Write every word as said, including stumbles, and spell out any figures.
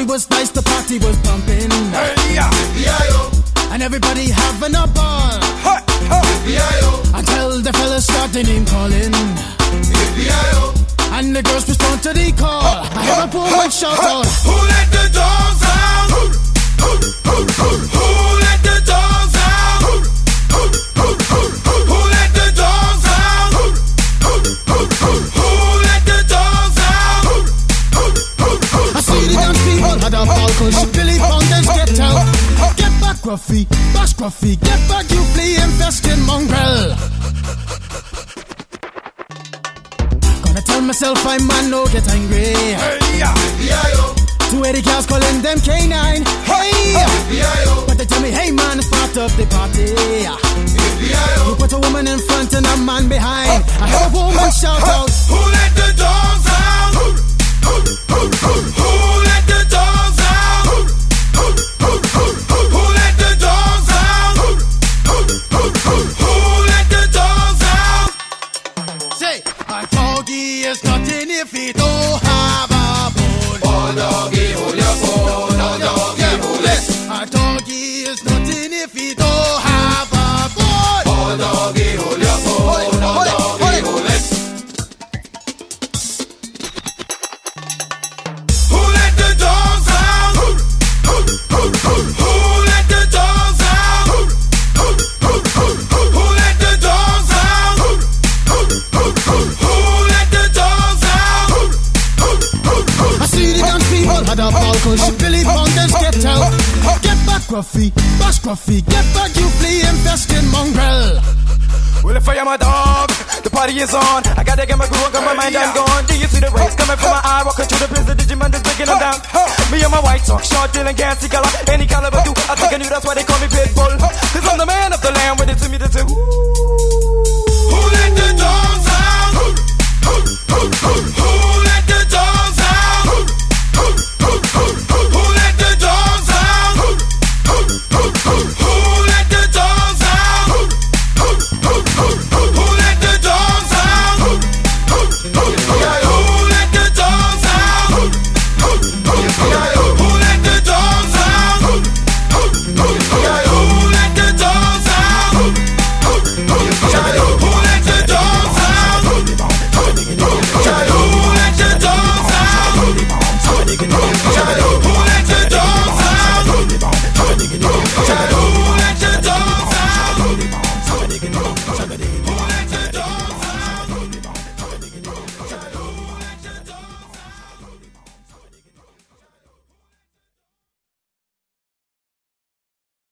party was nice, the party was pumping. Hey, yeah. And everybody having a ball. Hey, hey. Until the fellas start the name calling. And the girls respond to the call. I hear a woman shout out, who let the dogs out? Who, who, who, who, who let the dogs out? Who, who, who, who, who let the dogs out? Who, who, who, who, who let the dogs out? Who, who, who, who, I see the dance people had a ball cause Billy Fountains get out. Get back Gruffy, bash Gruffy, get back you flea infested mongrel. Gonna tell myself I'm man, no get angry. hey, yeah. Two eighty cows calling them K nine. Hey, but they tell me, hey man, it's part of the party. You put a woman in front and a man behind. I heard a woman shout out, who let the dogs out? Who, who, who, who, who let the dogs out? Who, who, who, who, who let the dogs out? Who, who, who, who, who let the dogs out? say, a doggy is nothing if he don't have a bone. Oh doggy, hold your bone. Oh doggy, hold it. A doggy is nothing if he don't have a bone. Oh doggy, hold your bone. Oh doggy, hold it. Who let the dogs out? Who, who, who, who, who let the dogs out? Who, who, who, who, who let the dogs out? Who, who, who, who, who let the dogs out? Who, who, who, who, I see the dance people had a ball cause Billy Fountains get out. Get back Gruffy, bash Gruffy, get back you flea infested mongrel. well, if I am a dog, the party is on. I gotta get my groove on, got my mind, I'm gone. Do you see the rays coming from my eye? Walking through the prison, Digimon is breaking them down. Me and my white talk, short, dealing, can't see color. Any caliber do, I think I knew that's why they call me Pitbull. Cause I'm the man of the land, with it to me, the two. Who let the dogs out? Who, who, who, who, who